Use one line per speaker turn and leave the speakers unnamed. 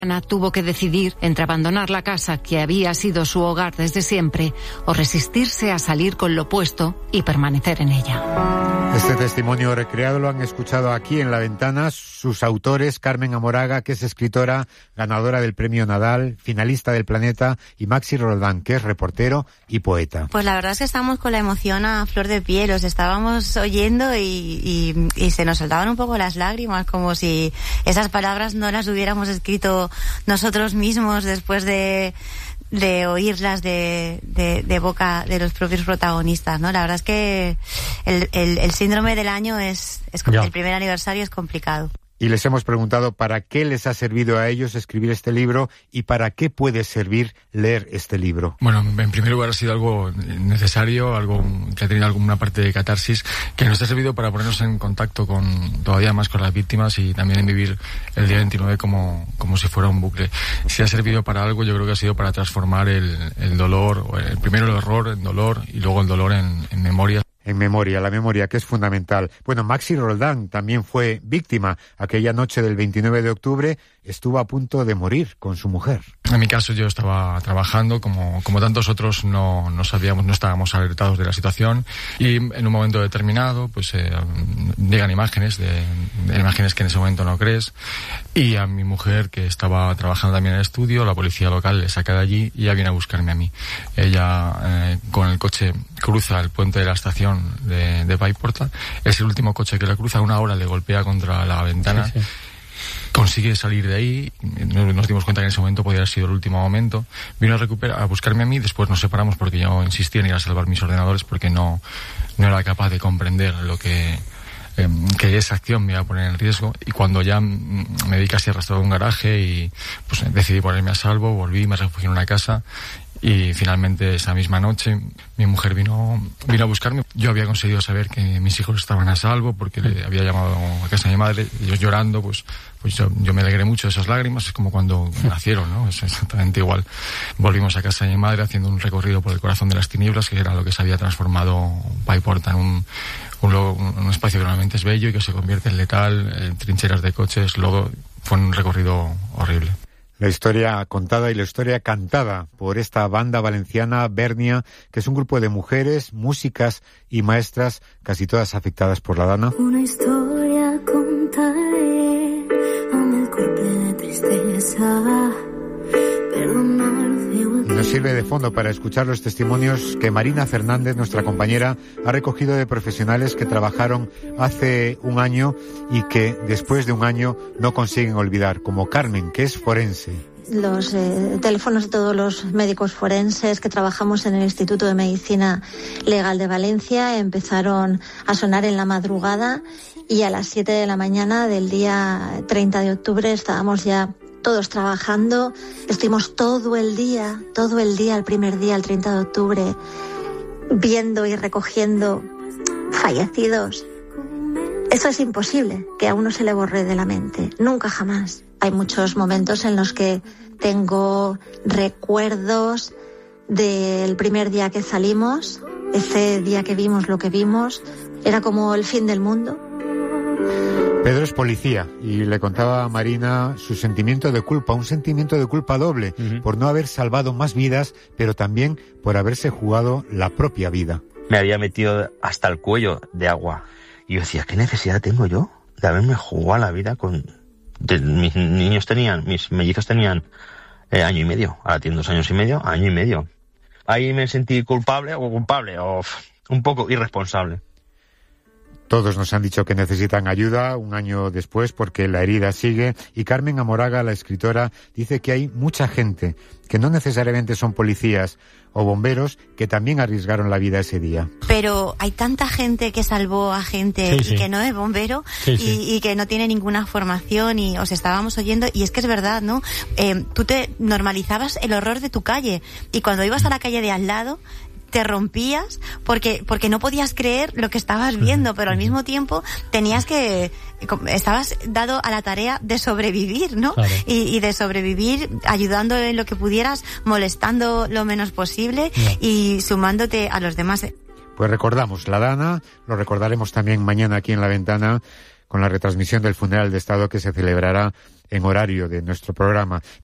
Ana tuvo que decidir entre abandonar la casa que había sido su hogar desde siempre o resistirse a salir con lo opuesto y permanecer en ella.
Este testimonio recreado lo han escuchado aquí en La Ventana sus autores: Carmen Amoraga, que es escritora, ganadora del Premio Nadal, finalista del Planeta, y Maxi Roldán, que es reportero y poeta.
Pues la verdad es que estamos con la emoción a flor de piel, os estábamos oyendo y se nos soltaban un poco las lágrimas, como si esas palabras no las hubiéramos escrito nosotros mismos después de oírlas de boca de los propios protagonistas, ¿no? La verdad es que el síndrome del año es el primer aniversario es complicado.
Y les hemos preguntado para qué les ha servido a ellos escribir este libro y para qué puede servir leer este libro.
Bueno, en primer lugar ha sido algo necesario, algo que ha tenido alguna parte de catarsis, que nos ha servido para ponernos en contacto todavía más con las víctimas y también en vivir el día 29 como si fuera un bucle. Si ha servido para algo, yo creo que ha sido para transformar el dolor, primero el horror en dolor y luego el dolor en memoria.
En memoria, la memoria, que es fundamental. Bueno, Maxi Roldán también fue víctima. Aquella noche del 29 de octubre estuvo a punto de morir con su mujer.
En mi caso yo estaba trabajando, como tantos otros no estábamos alertados de la situación, y en un momento determinado pues llegan imágenes imágenes que en ese momento no crees, y a mi mujer, que estaba trabajando también en el estudio, la policía local le saca de allí y ella viene a buscarme a mí. Ella con el coche cruza el puente de la estación de Paiporta, es el último coche que la cruza, a una hora le golpea contra la ventana. Sí. Consigue salir de ahí, nos dimos cuenta que en ese momento podía haber sido el último momento, vino a buscarme a mí, después nos separamos porque yo insistía en ir a salvar mis ordenadores porque no era capaz de comprender lo que esa acción me iba a poner en riesgo, y cuando ya me vi casi arrastrado a un garaje y pues decidí ponerme a salvo, volví, me refugié en una casa. Y finalmente esa misma noche mi mujer vino a buscarme. Yo había conseguido saber que mis hijos estaban a salvo porque le había llamado a casa de mi madre, ellos llorando, pues yo me alegré mucho de esas lágrimas, es como cuando nacieron, ¿no? Es exactamente igual. Volvimos a casa de mi madre haciendo un recorrido por el corazón de las tinieblas, que era lo que se había transformado Paiporta en un espacio que normalmente es bello y que se convierte en letal, en trincheras de coches, lodo. Fue un recorrido horrible.
La historia contada y la historia cantada por esta banda valenciana Bernia, que es un grupo de mujeres, músicas y maestras, casi todas afectadas por la dana.
Una historia contaré, amb el cor ple de tristesa.
Y nos sirve de fondo para escuchar los testimonios que Marina Fernández, nuestra compañera, ha recogido de profesionales que trabajaron hace un año y que después de un año no consiguen olvidar, como Carmen, que es forense.
Los teléfonos de todos los médicos forenses que trabajamos en el Instituto de Medicina Legal de Valencia empezaron a sonar en la madrugada, y a las 7 de la mañana del día 30 de octubre estábamos ya todos trabajando. Estuvimos todo el día, el primer día, el 30 de octubre, viendo y recogiendo fallecidos. Eso es imposible que a uno se le borre de la mente, nunca jamás. Hay muchos momentos en los que tengo recuerdos del primer día que salimos, ese día que vimos lo que vimos, era como el fin del mundo.
Pedro es policía y le contaba a Marina su sentimiento de culpa, un sentimiento de culpa doble, por no haber salvado más vidas, pero también por haberse jugado la propia vida.
Me había metido hasta el cuello de agua y yo decía, ¿qué necesidad tengo yo de haberme jugado la vida mis mellizos tenían año y medio, ahora tienen 2 años y medio, año y medio. Ahí me sentí culpable o un poco irresponsable.
Todos nos han dicho que necesitan ayuda un año después porque la herida sigue, y Carmen Amoraga, la escritora, dice que hay mucha gente que no necesariamente son policías o bomberos que también arriesgaron la vida ese día.
Pero hay tanta gente que salvó a gente y que no es bombero y que no tiene ninguna formación, y os estábamos oyendo, y es que es verdad, ¿no? Tú te normalizabas el horror de tu calle, y cuando ibas a la calle de al lado te rompías porque no podías creer lo que estabas viendo, pero al mismo tiempo estabas dado a la tarea de sobrevivir, ¿no? Claro. Y de sobrevivir ayudando en lo que pudieras, molestando lo menos posible y sumándote a los demás.
Pues recordamos la dana, lo recordaremos también mañana aquí en La Ventana con la retransmisión del funeral de Estado que se celebrará en horario de nuestro programa.